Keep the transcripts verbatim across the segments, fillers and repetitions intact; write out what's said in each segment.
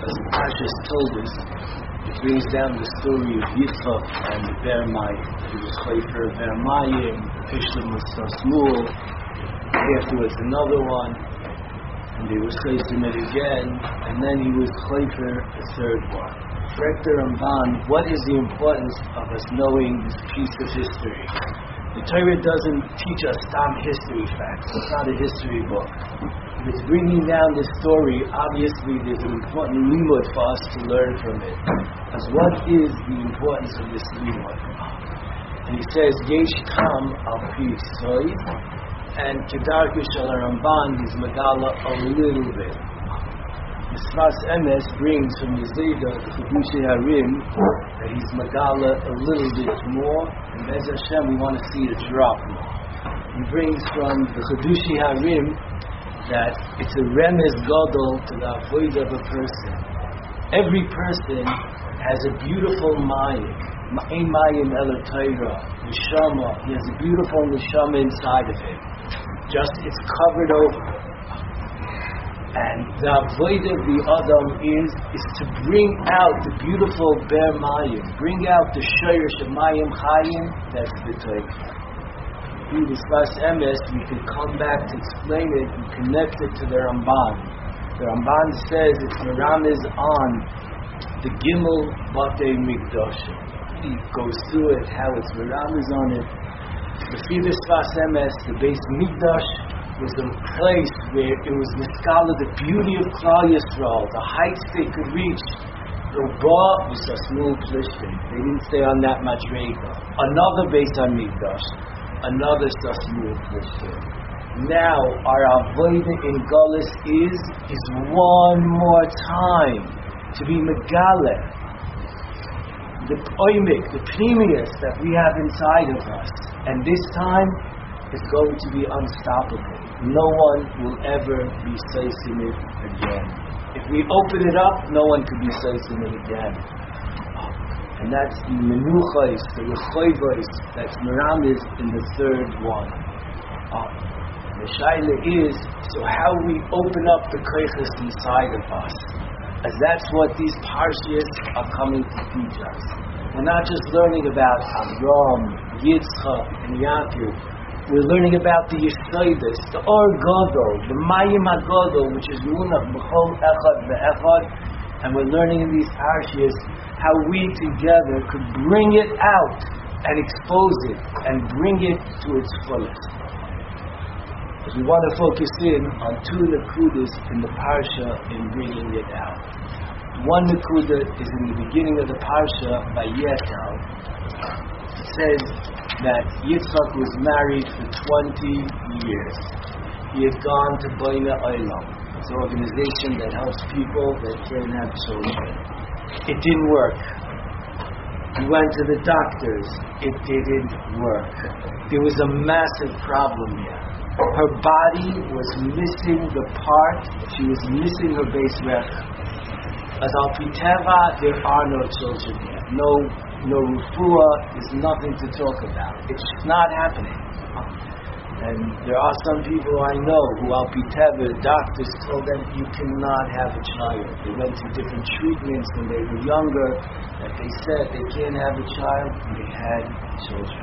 as Parshas told us, it brings down the story of Yitzchak and the Ber Mayim. He was Chayfer of Ber Mayim, Pishlam was Sasmul, afterwards another one, and they were chayfing it again, and then he was Chayfer the third one. Correct the Ramban, what is the importance of us knowing this piece of history? The Torah doesn't teach us some history facts. It's not a history book. If it's bringing down this story, obviously there's an important limud for us to learn from it. As what is the importance of this limud? And he says, Yesh Tam al Pi Soid, and Kedarku Shal Ramban, he's Megala a little bit. The Sfas Emes brings from the Zayda, the Chedushei Harim, that he's Megala a little bit more, and Bez Hashem we want to see a drop more. He brings from the Chedushei Harim that it's a remez gadol to the avoid of a person. Every person has a beautiful mayim, ein mayim ela Torah, neshama. He has a beautiful neshama inside of him. Just it's covered over. And the avoid of the Adam is is to bring out the beautiful ber mayim, bring out the shayrish of mayim chayim. That's the Torah. Through the Sfas Emes, we could come back to explain it and connect it to the Ramban. The Ramban says it's Meramis on the Gimel Batei Mikdashim. He goes through it, how it's Meramis on it. The Fidas Sfas Emes, the base Mikdash, was a place where it was Niskala, the beauty of Klal Yisrael, the heights they could reach. The Ba was a small plishtin. They didn't stay on that much radar. Another base on Mikdash. Another Sasmul Plishtim. Now our avodah in Gullus is is one more time to be Megale, the oimik, the pneumius that we have inside of us, and this time it's going to be unstoppable. No one will ever be seising it again. If we open it up, no one could be seising it again. And that's the menuchos, the rechoivos, that's meramis in the third one. Uh, the shaila is, so how we open up the koiches inside of us, as that's what these parshas are coming to teach us. We're not just learning about Avram, Yitzchak, and Yaakov. We're learning about the Yesodis, the Or Gadol, the Mayim HaGadol, which is Munach B'chol Echad Ve'echad, and we're learning in these parshas how we together could bring it out and expose it and bring it to its fullest. Because we want to focus in on two nakudas in the parsha in bringing it out. One nakuda is in the beginning of the parsha by Yetel. It says that Yitzchak was married for twenty years. He had gone to Boina Olam. It's an organization that helps people that can't have children. It didn't work. He went to the doctors. It didn't work. There was a massive problem here. Her body was missing the part. She was missing her base rech. As al piteva, there are no children here. No, no refuah. There's nothing to talk about. It's just not happening. And there are some people I know who al piteva, the doctors told them you cannot have a child. They went through different treatments when they were younger that they said they can't have a child, and they had children.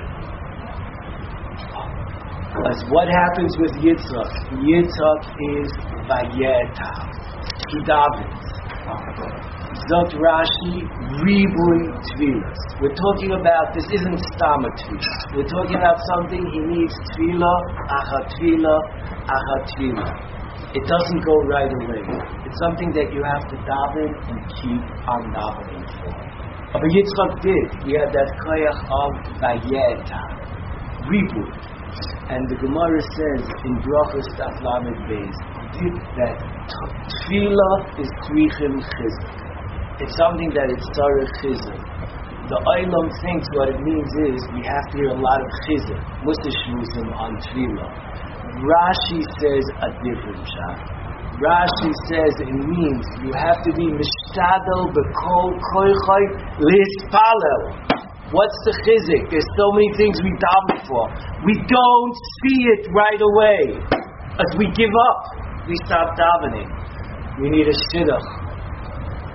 As what happens with Yitzchak? Yitzchak is vayeta. He davens. Zot Rashi, ribui tvilas. We're talking about, this isn't stama tvilah. We're talking about something he needs tvilah, achat tvilah, achat tvilah. It doesn't go right away. It's something that you have to daven and keep on davening for. But Yitzchak did. He had that koyach of vayeta, ribui. And the Gemara says in Brachos Daf Lamed Beis that tefillah is tzrichim chizuk. It's something that it's tzarech chizuk. The Olam thinks what it means is we have to hear a lot of chizuk, musashmuzim on tefillah. Rashi says a different shot. Rashi says it means you have to be mishtadel b'kol koichay lispalel. What's the chizik? There's so many things we daven for. We don't see it right away. As we give up, we stop davening. We need a shidduch.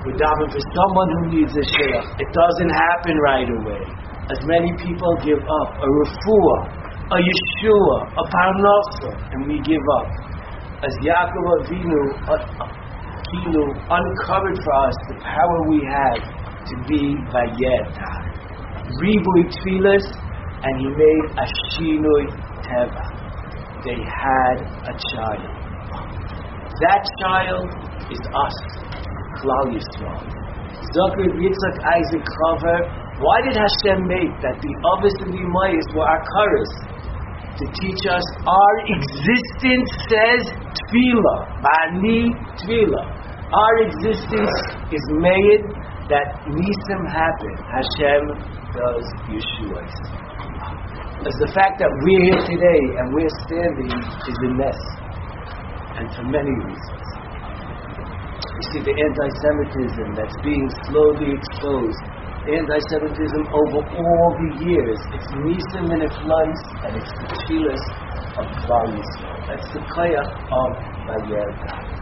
We're davening for someone who needs a sheikh. It doesn't happen right away. As many people give up a refuah, a Yeshua, a parnasa, and we give up. As Yaakov Avinu uh, Kilu uncovered for us the power we have to be Vayetah. Ribui Tfilas, and he made a Shinui Teva. They had a child. That child is us, Klal Yisrael. Zokir Yitzchak Isaac Chaver. Why did Hashem make that the Avos and the Imayis were our Karas? To teach us our existence says Tefillah. Ba'ani Tefillah. Our existence is made that Nisim happen. Hashem does Yeshuas. As the fact that we're here today and we're standing is a mess. And for many reasons. You see the anti-Semitism that's being slowly exposed. The anti-Semitism over all the years. It's Nisim and it's Lans and it's the Tfilas of Klal Yisrael. That's the Koyach of Vayetah.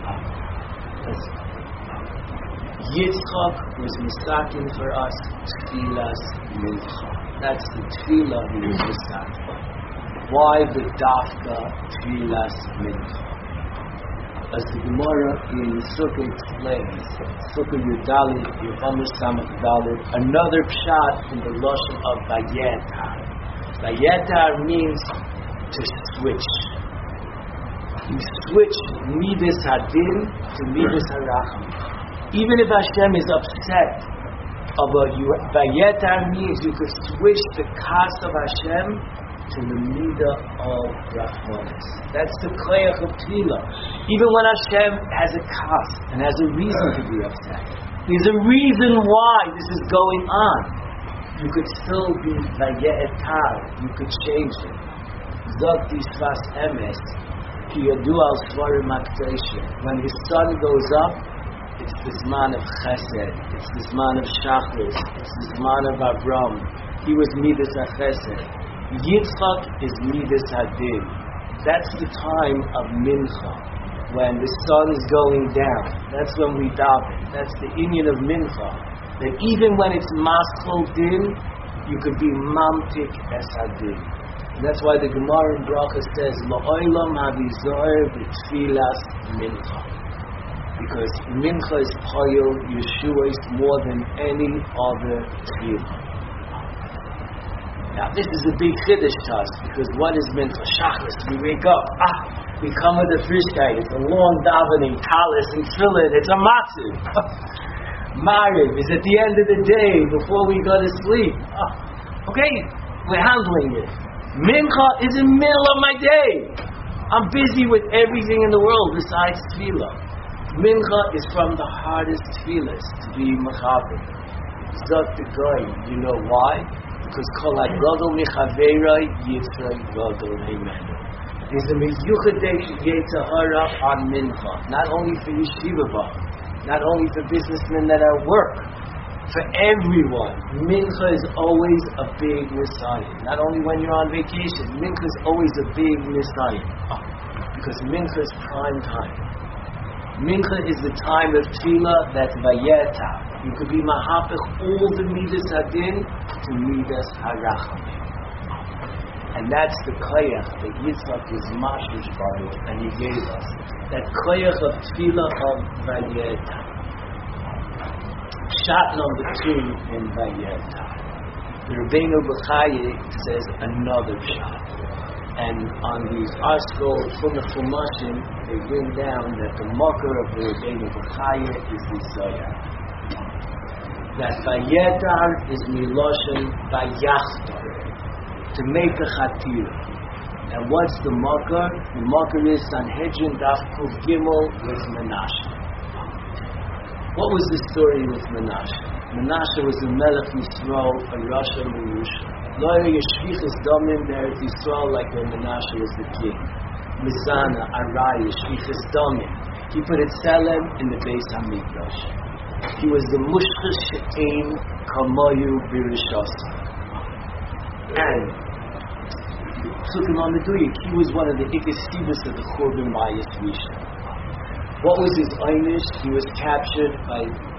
Yitzchak was misakin for us Tfilas Mincha. That's the Tfilah he was misakin. Why the Dafka Tfilas Mincha? As the Gemara in Sukkah explains, Sukkah Yudalit, Yevamer Samach Dalit, another pshat in the Lashon of Vayetah. Vayetah means to switch. You switch Midas Hadin to Midas Haracham. Even if Hashem is upset about you, Vayetah means you could switch the kas of Hashem to the midah of Rachmanis. That's the koyach of Tefillah. Even when Hashem has a kas and has a reason to be upset, there's a reason why this is going on. You could still be Vayetah. You could change it. Zok Tishvas Emes. When his son goes up, it's the Zman of Chesed, it's the Zman of Shachris, it's the Zman of Avram. He was Midas HaChesed. Yitzchak is Midas Hadin. That's the time of Mincha, when the sun is going down. That's when we daven. That's the inyan of Mincha. That even when it's Maschol Din, you could be Mamtik Es Hadin. And that's why the Gemara in Bracha says, La'olam havizoer b'tfilas mincha. Because mincha is Chayil Yeshua is more than any other tefillah. Now this is a big chiddush to us, because what is mincha? Shachris, we wake up, ah, we come with the Frischkeit, it's a long davening, talis and tefillin, it's a matziv. Mariv is at the end of the day, before we go to sleep. Ah, okay, we're handling it. Mincha is in the middle of my day. I'm busy with everything in the world besides tefillah. Mincha is from the hardest tefillahs to be mechaber. Zot the goy, you know why? Because kol hagadol mechaveroi yitzray gadol himenu. There's a miyuchadei yetzer hara on mincha, not only for yeshiva, not only for businessmen that are work. For everyone, mincha is always a big messiah. Not only when you're on vacation, mincha is always a big messiah. Oh, because mincha is prime time. Mincha is the time of tefillah that's vayetah. You could be mahapich all the midas hadin to midas harachamim. And that's the koyach that Yitzchak is mashish baruch, and he gave us. That koyach of tefillah of vayetah. Shot number two in Vayetah. The Rabbeinu B'chai says another shot. And on these articles from the Fumashim, they bring down that the marker of the Rabbeinu B'chai is the Zohar. That Vayetah is Miloshin Vayachtar, to make a Chatira. And what's the marker? The marker is Sanhedrin Daf Kuf Gimel with Menashe. What was the story with Menashe? Menashe was a Melech Yisrael, a Rasha Merusha. Lo Yeshvichas Domim Be'eretz Yisrael like when Menashe was the king. Mizana, Araya, Yeshvichas Domim. He put a Tselem in the Beis HaMikdash. He was the Mushchas She'ein Kamoyu Birishos. And Psukim HaMeduyik, he was one of the Ikesivas of the Churban Bayis Rishon. What was his einish? He was captured by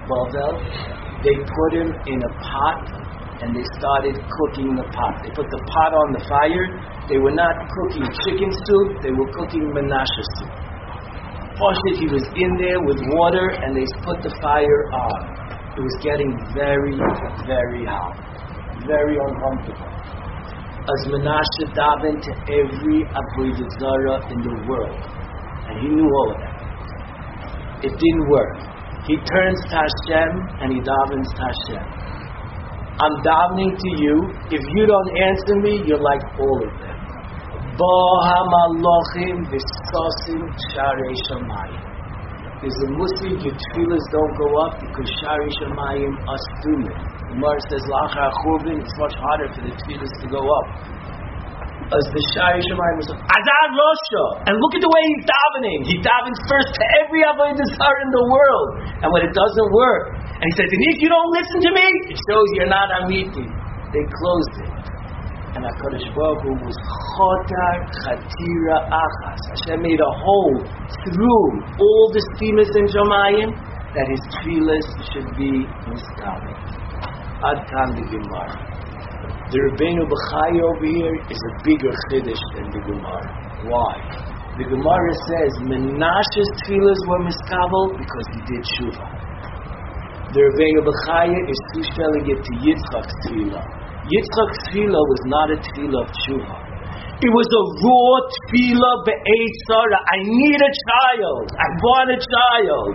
Bavel, they put him in a pot and they started cooking the pot. They put the pot on the fire. They were not cooking chicken soup, they were cooking Menashe soup. First, he was in there with water and they put the fire on. It was getting very, very hot, very uncomfortable. As Menashe davened to every Avodah Zarah in the world, and he knew all of that. It didn't work. He turns to Hashem and he davens to Hashem. I'm davening to you. If you don't answer me, you're like all of them. Bo ha-malochim v'sosim sharei shamayim. There's a musig, your tefillahs don't go up because sharei shamayim astumim. The Gemara says, L'achar churban, it's much harder for the tefillahs to go up. As the sharei shamayim was Azar Rosha, and look at the way he's davening. He davens first to every avodah zarah in the world, and when it doesn't work, and he says, and if you don't listen to me, it shows you're not amiti. They closed it. And HaKadosh Baruch Hu was chotar chatira achas. Hashem made a hole through all the steamers in Shamayim that his tefillahs should be miskabel. Ad kan the Gemara. The Rabbeinu B'chai over here is a bigger chiddush than the Gemara. Why? The Gemara says Menashe's tefillahs were miskabel because he did tshuva. The Rabbeinu B'chai is tushveling it to Yitzchak's tefillah. Yitzchak's tefillah was not a tefillah of tshuva. It was a raw tefillah be'ez sarah. I need a child. I want a child.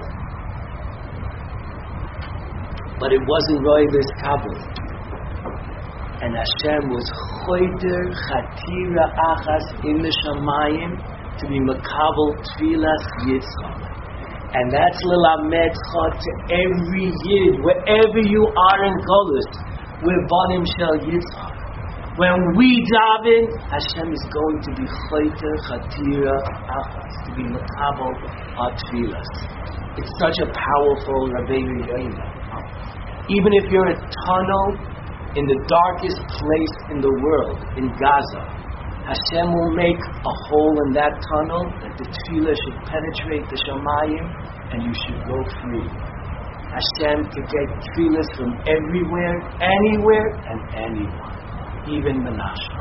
But it wasn't Roiver's Kabul. And Hashem was choyder chatira achas in the Shamayim to be makabel tefillas Yitzchak. And that's l'lamedcha to every Yid, wherever you are in Golus, we're Banim Shel Yitzchak. When we daven, Hashem is going to be choyder chatira achas, to be makabel tefillas. It's such a powerful Rabbeinu Yoina. Even if you're a tunnel in the darkest place in the world, in Gaza, Hashem will make a hole in that tunnel that the tefillah should penetrate the Shamayim and you should go free. Hashem could get tefillahs from everywhere, anywhere, and anyone, even Menashe.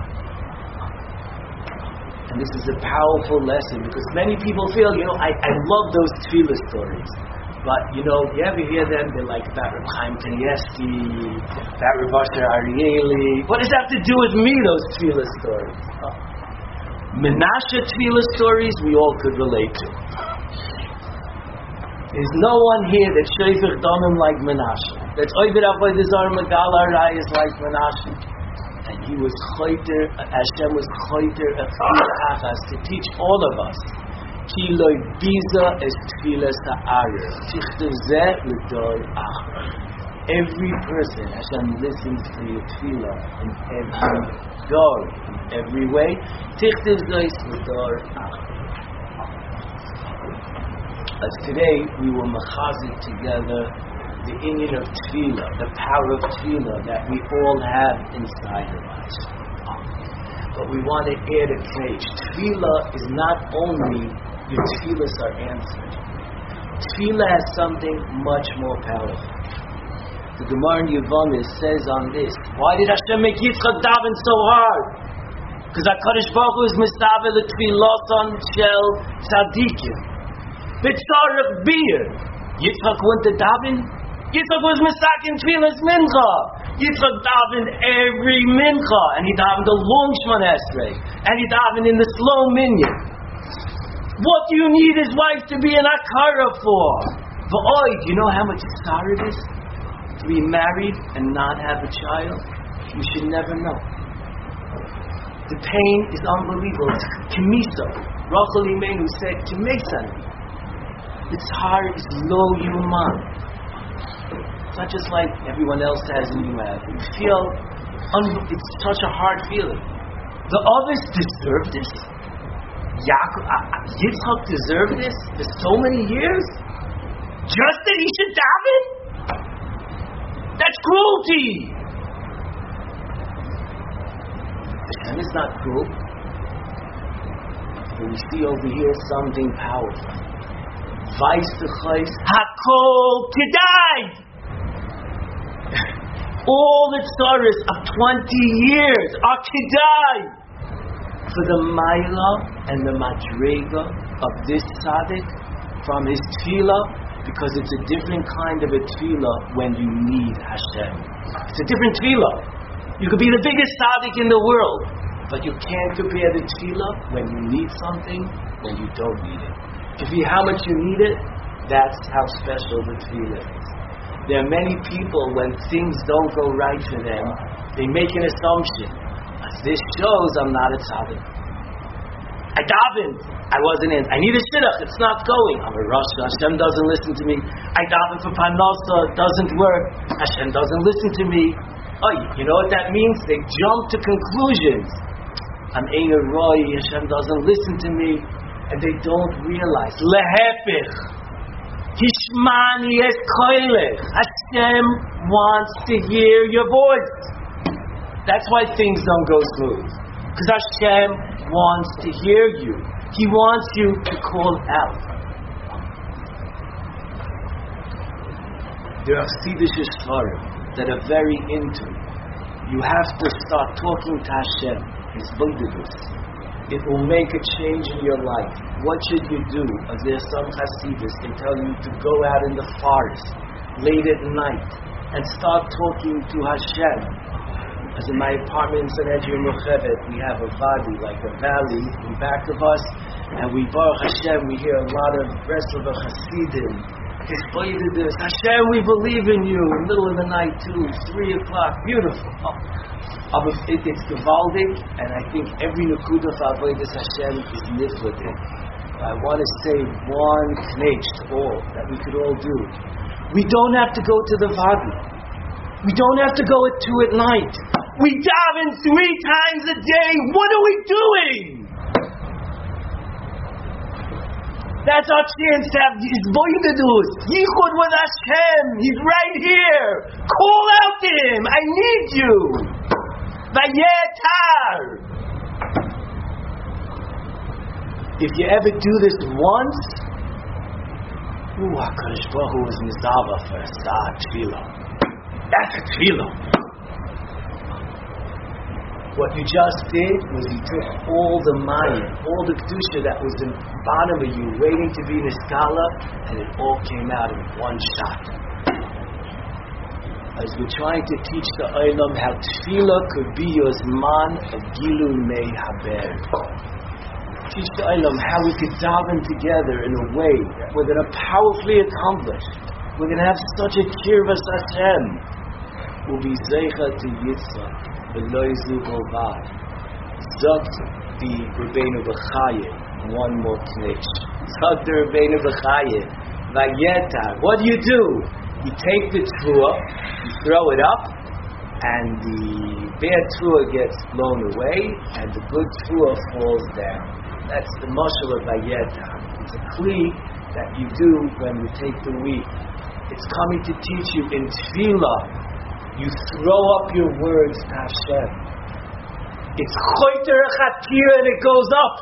And this is a powerful lesson because many people feel, you know, I, I love those tefillah stories. But, you know, you ever hear them, they're like about Reb Chaim Kanievsky, about Reb Asher Arieli. What does that have to do with me, those tefillah stories? Oh. Menashe tefillah stories we all could relate to. There's no one here that's Shofech Damim like Menashe. That's Oived Avodah Zarah Megal Arayos like Menashe. And he was choyter, Hashem was choyter achas to teach all of us. Ki loy biza es tefillas ha'arer. Tichtav zeh l'dor achar. Every person, Hashem listens to your tefillah in every door, in every way. Tichtav zeh l'dor achar. As today we will machazik together the inyan of tefillah, the power of tefillah that we all have inside of us. But we want to add a cage. Tefillah is not only your tefillahs are answered. Tefillah has something much more powerful. The Gemara in Yevamah says on this, why did Hashem make Yitzchak daven so hard? Because HaKadosh Baruch Hu is mistavel l'tfiloson shel tzadikim. B'tzarech bir. Yitzchak went to daven. Yitzchak was mistaken tefillas mincha. Yitzchak davened every mincha, and he davened a long Shemona Esrei, and he davened in the slow minyan. What do you need his wife to be an akara for? V'oi, do you know how much tzar it is to be married and not have a child? You should never know. The pain is unbelievable. It's kemiso. Rachel Imenu said, "Kimesani." The tzar is lo yuman. It's not just like everyone else has and you have. You feel, un- it's such a hard feeling. The others deserve this. Yaakov, uh, Yitzchak deserved this for so many years? Just that he should daven? That's cruelty! Hashem is not cruel. But we see over here something powerful. Weiss the Chais, Hakol Kedai. All the tzaras of twenty years are Kedai. For the Maila and the Madrega of this tzaddik from his tefillah, because it's a different kind of a tefillah when you need Hashem. It's a different tefillah. You could be the biggest tzaddik in the world, but you can't compare the tefillah when you need something, when you don't need it. If you how much you need it, that's how special the tefillah is. There are many people, when things don't go right for them, they make an assumption. As this shows, I'm not a tzaddik. I davened, I wasn't in. I need a shidduch, it's not going. I'm a Rosh, Hashem doesn't listen to me. I davened for Parnasa, it doesn't work. Hashem doesn't listen to me. Oh, you know what that means? They jump to conclusions. I'm Ein Roy, Hashem doesn't listen to me. And they don't realize. Lehepich. Hishmani es koilech. Hashem wants to hear your voice. That's why things don't go smooth. Because Hashem wants to hear you. He wants you to call out. There are Chassidish Sfarim that are very into. You have to start talking to Hashem. His Bodhidus. It will make a change in your life. What should you do? As there are some Hasidus, they tell you to go out in the forest late at night and start talking to Hashem. As in my apartment in Sanhedrin Mochevet, we have a valley, like a valley in back of us, and we Baruch Hashem, we hear a lot of Breslov Hasidim. Hashem, we believe in you. In the middle of the night, two, three o'clock, beautiful. Oh, it, it's gewaldig, and I think every nekuda for avodas Hashem is nifladik. I want to say one knetch to all that we could all do. We don't have to go to the vadi. We don't have to go at two at night. We daven three times a day. What are we doing? That's our chance to have his boydedus, yichud with Hashem. He's right here. Call out to him. I need you. Vayetar. If you ever do this once, ooh, HaKadosh Baruch Hu is mizava for a sa'at tefillah. That's a tefillah. What you just did was you took all the mayim, all the kedusha that was in the bottom of you, waiting to be niskala, and it all came out in one shot. As we're trying to teach the Olam how tefillah could be your zman of Gilu Mei Haber. Teach the Olam how we could daven together in a way that we're going to powerfully accomplish. We're going to have such a kirvas Hashem. We'll be zeicha to Yitzchak. Zot the Rebbeinu B'Chayev. One more knitch. Zot the Rebbeinu B'Chayev. Vayetar. What do you do? You take the teruah, you throw it up, and the bad teruah gets blown away, and the good teruah falls down. That's the mashal of Vayetar. It's a kli that you do when you take the wheat. It's coming to teach you in tefillah. You throw up your words to Hashem. It's choiter chatir and it goes up.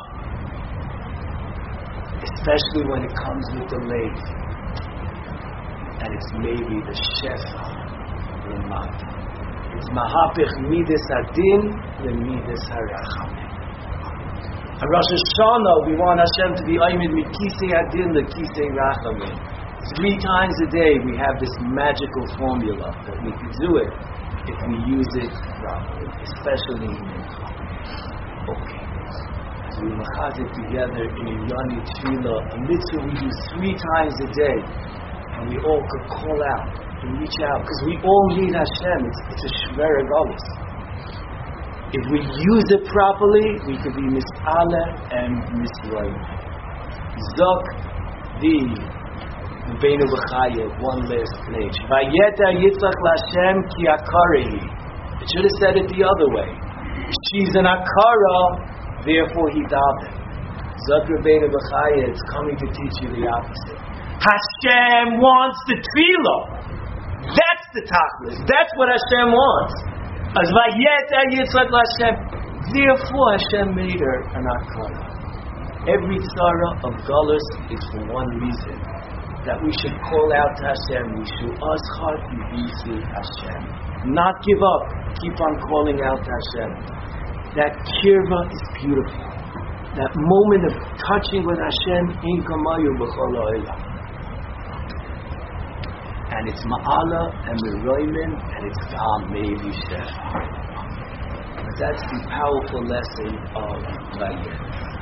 Especially when it comes with the lave. And it's maybe the shefa l'mata. It's mahapich midas adin l'midas harachamim. On Rosh Hashanah, we want Hashem to be oimid mikisei adin l'kisei rachamim. Three times a day we have this magical formula that we can do it if we use it properly, especially in Mincha. Okay. So we machaz it together in a Yoni Tefillah, a mitzvah we do three times a day, and we all could call out and reach out, because we all need Hashem. It's, it's a shver galus. If we use it properly, we could be mis'aleh and misroim. Zok the Rebbeinu B'Chayev, one last page. Vayeta Yitzchak L'Hashem ki akarihi. It should have said it the other way. She's an akara, therefore he davened. Zot Rebbeinu B'Chayev is coming to teach you the opposite. Hashem wants the tefillah. That's the tachlis. That's what Hashem wants. As Vayeta Yitzchak L'Hashem. Therefore Hashem made her an akara. Every tzara of galus is for one reason. that we should call out to Hashem. We should aschar yivisi Hashem. Not give up. Keep on calling out to Hashem. That kirva is beautiful. That moment of touching with Hashem, in kamayu b'chol ha'olam. And it's ma'ala and meroimin and it's gam maybe shefa. But that's the powerful lesson of Vayir.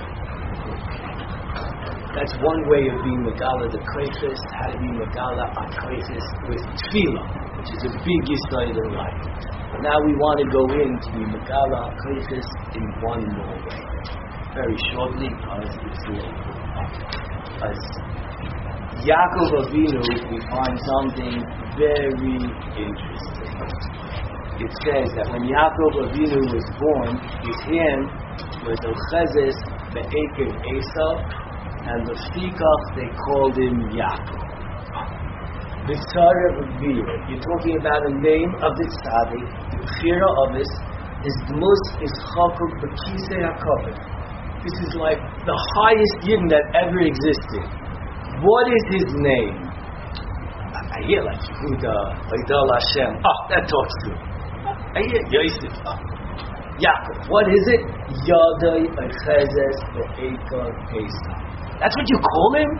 That's one way of being Megala the Kreifis, how to be Megala a Kreifis with Tefillah, which is a big Yisrael in life. But now we want to go in to be Megala a Kreifis in one more way. Very shortly, because it's long. As Yaakov Avinu, we find something very interesting. It says that when Yaakov Avinu was born, his hand was Ochezes be'ekev Esau, and the Fikach they called him Yaakov. The Tzara B'Bira, you're talking about a name of the Tzaddik, the B'chira of this, is the most is Chakuk B'Kisei HaKavod. This is like the highest Yidden that ever existed. What is his name? I hear like Yehuda, Oidal Hashem. Oh, that talks to him. I hear Yosef. Oh. Yaakov. What is it? Yadai Ochezes be'ekev Esau. That's what you call him?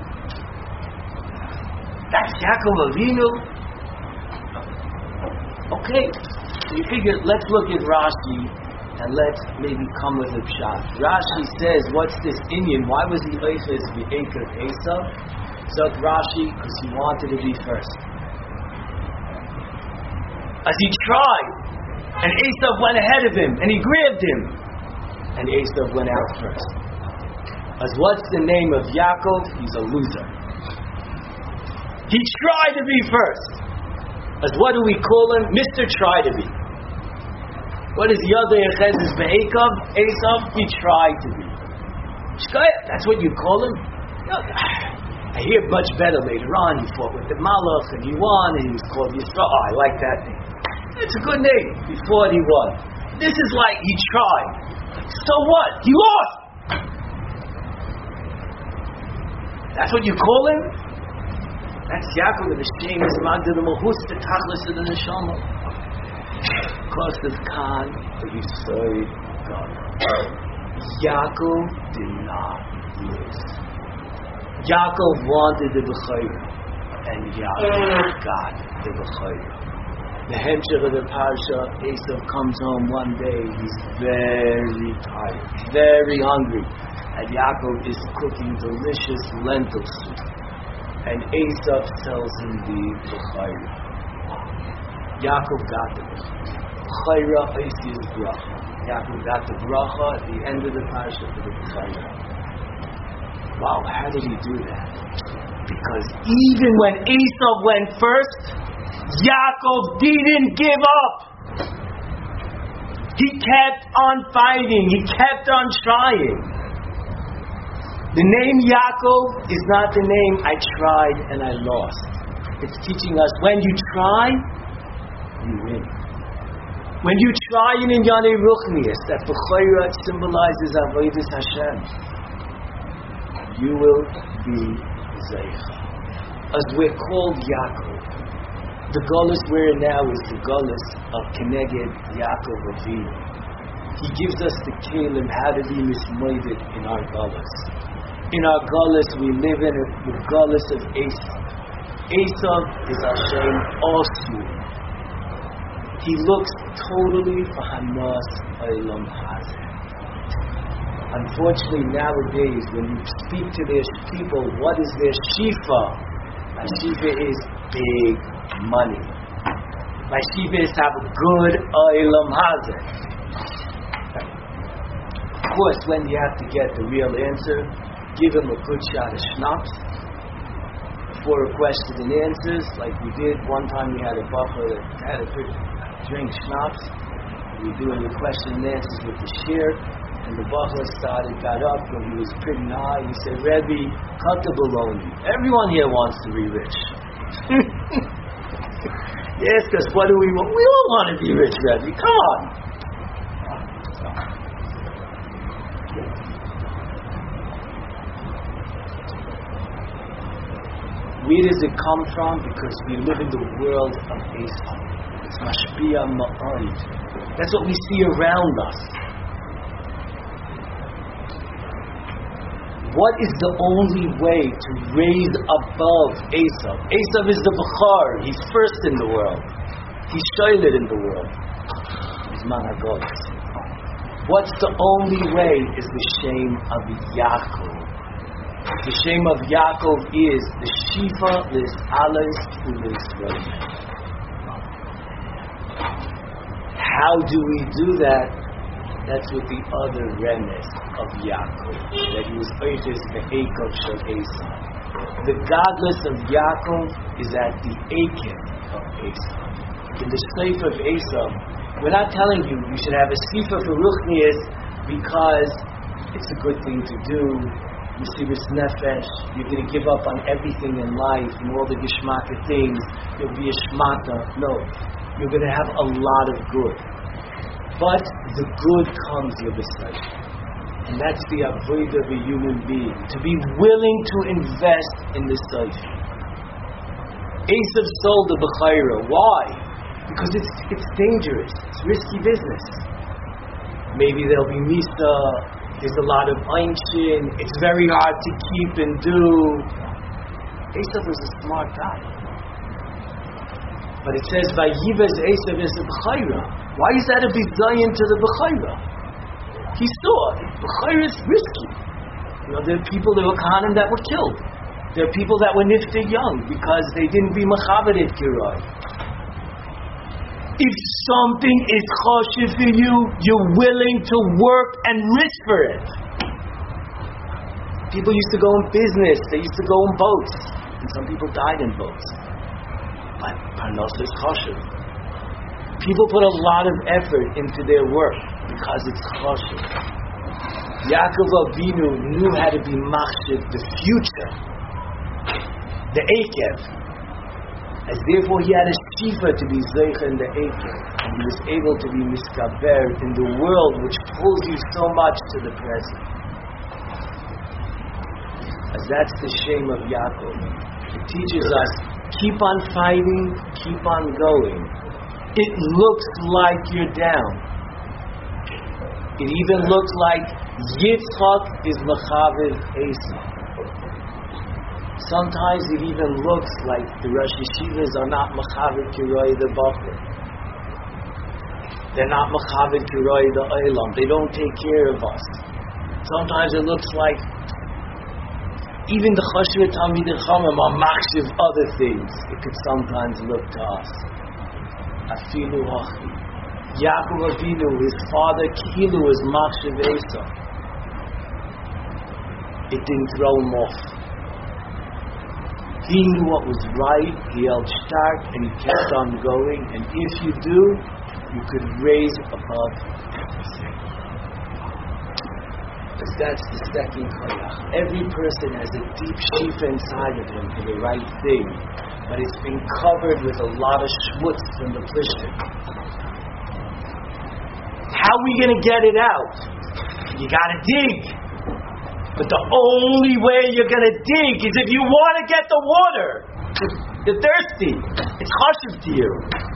That's Yaakov Avinu? Okay. So you figure, let's look at Rashi and let's maybe come with a pshat. Rashi says, what's this Indian? Why was he Ochezes be'ekev Esau? So Rashi, because he wanted to be first. As he tried, and Esau went ahead of him, and he grabbed him, and Esau went out first. As what's the name of Yaakov? He's a loser. He tried to be first. As what do we call him? Mister Try to be. What is Yadai Ochezes be'ekev Esau? He tried to be. Shkaya, that's what you call him? I hear much better later on. He fought with the Malach and he won, and he was called Yisrael. Oh, I like that name. It's a good name. He fought, he won. This is like he tried. So what? He lost. That's what you call him? That's Yaakov, the shame is Magda the Mahus, the Tachlis of the Neshama. Because of Khan, the Yisrael God. Yaakov did not lose. Yaakov wanted the Bechayra, and Yaakov got the Bechayra. The Hemshech of the Parsha, Esau comes home one day, he's very tired, very hungry, and Yaakov is cooking delicious lentil soup, and Esau tells him the Bechayra. Yaakov got the Bechayra, Esau is bracha. Yaakov got the bracha at the end of the Parsha for the Bechayra. Wow, how did he do that? Because even when Esau went first, Yaakov didn't give up. He kept on fighting. He kept on trying. The name Yaakov is not the name I tried and I lost. It's teaching us when you try, you win. When you try in Inyanei Ruchnius, that Bechayra symbolizes Avodas Hashem, you will be Zeicha. As we're called Yaakov. The Golus we're in now is the Golus of Keneged Yaakov Avinu. He gives us the Kalim how to be mismoided in our Golus. In our Golus we live in the Golus of Esau. Esau is Hashem Osu. He looks totally for Hamas Olam Hazeh. Unfortunately, nowadays, when you speak to their people, what is their shifa? My shifa is big money. My shifa is to have a good olam hazeh. Of course, when you have to get the real answer, give him a good shot of schnapps for questions and answers, like we did one time. We had a buffer that had to drink schnapps. We were doing the question and answers with the shir. And the Bachler started, got up when he was pretty high. He said, Rebbe, cut the baloney. Everyone here wants to be rich. He asked us, what do we want? We all want to be rich, Rebbe. Come on. Where does it come from? Because we live in the world of Esav. It's mashpia ma'od. That's what we see around us. What is the only way to raise above Esav? Esav is the Bechar. He's first in the world. He's shoyled in the world. He's Managos. What's the only way is the shame of Yaakov. The shame of Yaakov is the Shiva lis alas ulis romen. How do we do that? That's with the other remes of Yaakov, that he was oiches the Eikov shel Esav. The godless of Yaakov is at the Eikev of Esav. In the slave of Esav, we're not telling you you should have a sifa for Ruchnius because it's a good thing to do. Mesiras nefesh, you're going to give up on everything in life and all the geshmaka things. You'll be a shmata. No, you're going to have a lot of good. But the good comes your beside. And that's the avoid of a human being. To be willing to invest in the seif. Esav sold the Bechaira. Why? Because it's it's dangerous. It's risky business. Maybe there'll be Misa. There's a lot of einshin. It's very hard to keep and do. Esav was a smart guy. But it says, Vayivaz Esav is a Bechaira. Why is that a bizayin to the Bechaira? He saw Bechaira is risky. You know, there are people, there were Kahanim that were killed. There are people that were nifted young because they didn't be Mechavedet Girai. If something is choshev for you, you're willing to work and risk for it. People used to go in business. They used to go in boats. And some people died in boats. But parnos is choshev. People put a lot of effort into their work because it's choshev. Yaakov Avinu knew how to be machshev the future. The Eikev. As therefore he had a shifa to be zeicha in the Eikev. And he was able to be miskaber in the world which pulls you so much to the present. As that's the shame of Yaakov. It teaches us, keep on fighting, keep on going. It looks like you're down. It even looks like Yitzchak is Mechavev Esav. Sometimes it even looks like the Rosh Yeshivas are not Mechavev Kiroi the Bacher. They're not Mechavev Kiroi the Olam. They don't take care of us. Sometimes it looks like even the Choshev Talmidei Chachamim are machshev other things. It could sometimes look to us. Afilu Hachi. Yaakov Avinu, his father Kilu was machshev Esav. It didn't throw him off. He knew what was right, he held stark, and he kept on going. And if you do, you could raise above everything. Because that's the second koyach. Every person has a deep shifa inside of him for the right thing, but it's been covered with a lot of schmutz from the plishtik. How are we going to get it out? You got to dig. But the only way you're going to dig is if you want to get the water. You're thirsty. It's chashuv to you.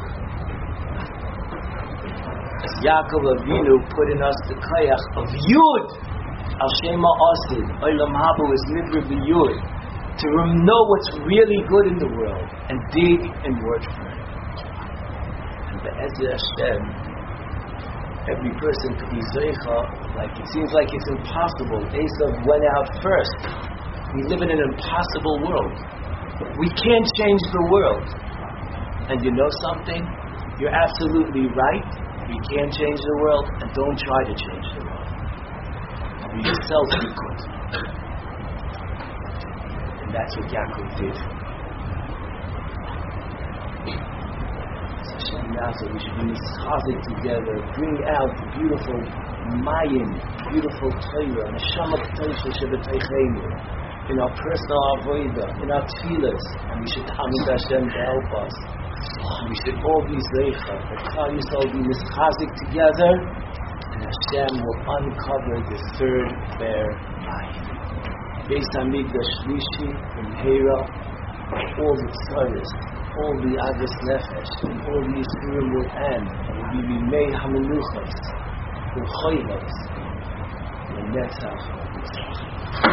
As Yaakov Avinu put in us the koyach of Yud. Al Shema Asid. Olam Haba is Nivra B'Yud. To know what's really good in the world. And dig and work for it. And Be'ezer Hashem, every person could be zeicha. Like it seems like it's impossible. Esav went out first. We live in an impossible world. We can't change the world. And you know something? You're absolutely right. We can't change the world, and don't try to change the world. For yourself you could. And that's what Yaakov did. So we should be mischazik together, bring out the beautiful mayim, beautiful Torah, neshama k'tosha shebeteichenu, in our personal avodah, in our tefillas, and we should Hamid Hashem to help us. And we should all be zeicha, that Klal Yisrael be mischazik together, and Hashem will uncover the third fair mayim. Beis Hamikdash Shlishi in Hera. all the tzaris, all the agus nefesh, and all the yisurim will end, and will be mimei hameluchos, will choyvos, and that's how